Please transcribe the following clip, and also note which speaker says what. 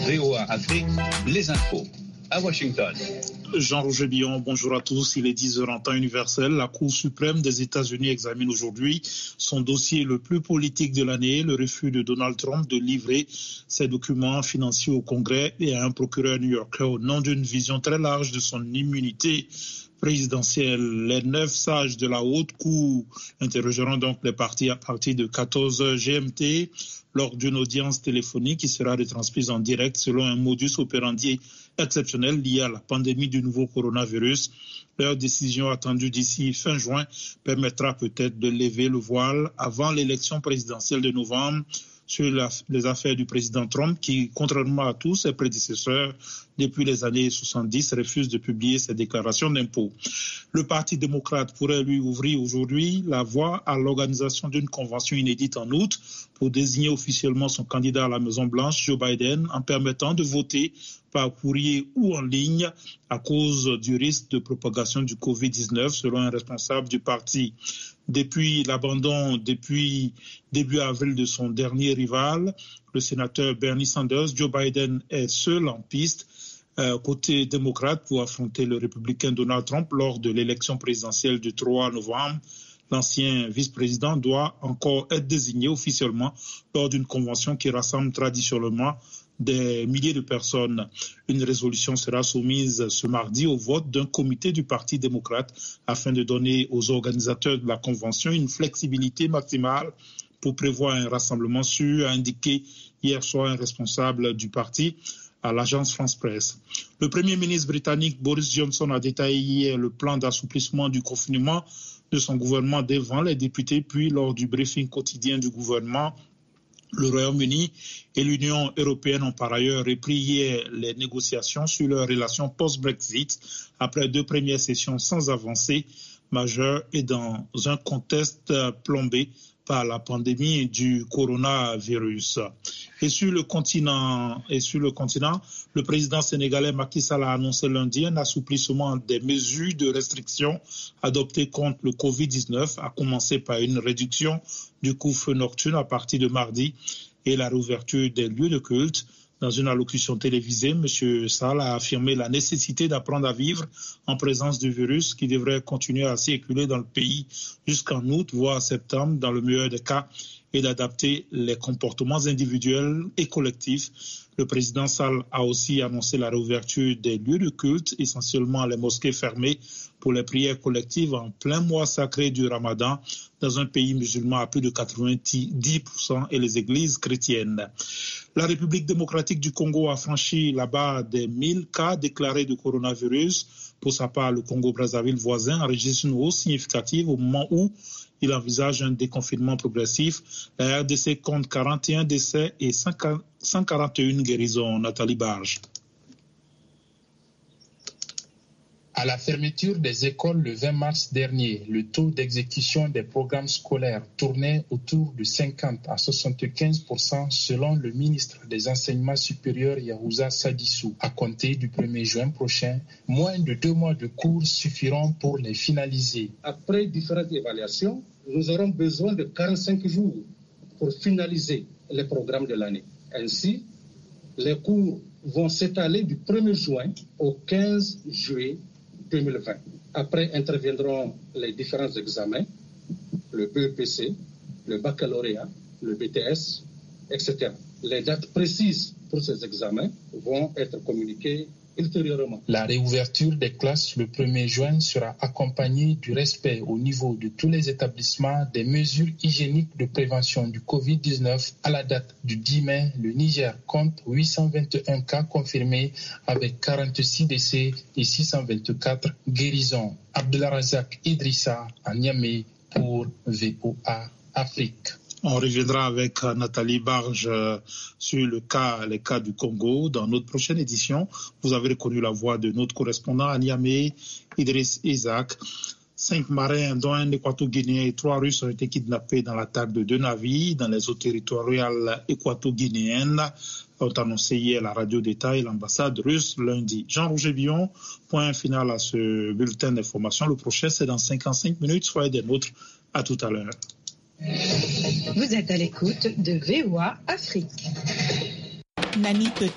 Speaker 1: VOA Afrique, les infos. À Washington.
Speaker 2: Jean-Roger Billon, bonjour à tous. Il est 10h en temps universel. La Cour suprême des États-Unis examine aujourd'hui son dossier le plus politique de l'année, le refus de Donald Trump de livrer ses documents financiers au Congrès et à un procureur new-yorkais au nom d'une vision très large de son immunité présidentielle. Les 9 sages de la haute cour interrogeront donc les partis à partir de 14h GMT lors d'une audience téléphonique qui sera retransmise en direct selon un modus operandi exceptionnel lié à la pandémie du nouveau coronavirus. Leur décision attendue d'ici fin juin permettra peut-être de lever le voile avant l'élection présidentielle de novembre sur les affaires du président Trump qui, contrairement à tous ses prédécesseurs depuis les années 70, refuse de publier ses déclarations d'impôts. Le Parti démocrate pourrait lui ouvrir aujourd'hui la voie à l'organisation d'une convention inédite en août pour désigner officiellement son candidat à la Maison-Blanche, Joe Biden, en permettant de voter par courrier ou en ligne à cause du risque de propagation du Covid-19, selon un responsable du parti. Depuis l'abandon, depuis début avril de son dernier rival, le sénateur Bernie Sanders, Joe Biden est seul en piste côté démocrate pour affronter le républicain Donald Trump lors de l'élection présidentielle du 3 novembre. L'ancien vice-président doit encore être désigné officiellement lors d'une convention qui rassemble traditionnellement des milliers de personnes. Une résolution sera soumise ce mardi au vote d'un comité du Parti démocrate afin de donner aux organisateurs de la convention une flexibilité maximale pour prévoir un rassemblement sûr, a indiqué hier soir un responsable du parti à l'agence France-Presse. Le Premier ministre britannique Boris Johnson a détaillé hier le plan d'assouplissement du confinement de son gouvernement devant les députés, puis lors du briefing quotidien du gouvernement. Le Royaume-Uni et l'Union européenne ont par ailleurs repris hier les négociations sur leurs relations post-Brexit après 2 premières sessions sans avancée majeure et dans un contexte plombé par la pandémie du coronavirus. Et sur le continent, le président sénégalais Macky Sall a annoncé lundi un assouplissement des mesures de restriction adoptées contre le Covid-19, à commencer par une réduction du couvre-feu nocturne à partir de mardi et la réouverture des lieux de culte. Dans une allocution télévisée, M. Sall a affirmé la nécessité d'apprendre à vivre en présence du virus qui devrait continuer à circuler dans le pays jusqu'en août, voire septembre, dans le meilleur des cas, et d'adapter les comportements individuels et collectifs. Le président Sall a aussi annoncé la réouverture des lieux de culte, essentiellement les mosquées fermées pour les prières collectives en plein mois sacré du Ramadan dans un pays musulman à plus de 90% et les églises chrétiennes. La République démocratique du Congo a franchi la barre des 1000 cas déclarés de coronavirus. Pour sa part, le Congo-Brazzaville voisin enregistre une hausse significative au moment où il envisage un déconfinement progressif. La RDC compte 41 décès et 141 guérisons. Nathalie Barge.
Speaker 3: À la fermeture des écoles le 20 mars dernier, le taux d'exécution des programmes scolaires tournait autour de 50 à 75% selon le ministre des Enseignements supérieurs Yahouza Sadissou. À compter du 1er juin prochain, moins de 2 mois de cours suffiront pour les finaliser.
Speaker 4: Après différentes évaluations, nous aurons besoin de 45 jours pour finaliser les programmes de l'année. Ainsi, les cours vont s'étaler du 1er juin au 15 juillet 2020. Après interviendront les différents examens, le BEPC, le baccalauréat, le BTS, etc. Les dates précises pour ces examens vont être communiquées ultérieurement.
Speaker 3: La réouverture des classes le 1er juin sera accompagnée du respect au niveau de tous les établissements des mesures hygiéniques de prévention du Covid-19. À la date du 10 mai, le Niger compte 821 cas confirmés avec 46 décès et 624 guérisons. Abdelrazak Idrissa à Niamey pour VOA Afrique.
Speaker 2: On reviendra avec Nathalie Barge sur les cas du Congo dans notre prochaine édition. Vous avez reconnu la voix de notre correspondant à Niamey, Idriss Isaac. 5 marins, dont un équato-guinéen et 3 Russes, ont été kidnappés dans l'attaque de 2 navires dans les eaux territoriales équato-guinéennes, ont annoncé hier la radio d'État et l'ambassade russe lundi. Jean-Roger Billon, point final à ce bulletin d'information. Le prochain, c'est dans 55 minutes. Soyez des nôtres. À tout à l'heure.
Speaker 5: Vous êtes à l'écoute de VOA Afrique.
Speaker 6: Nani peut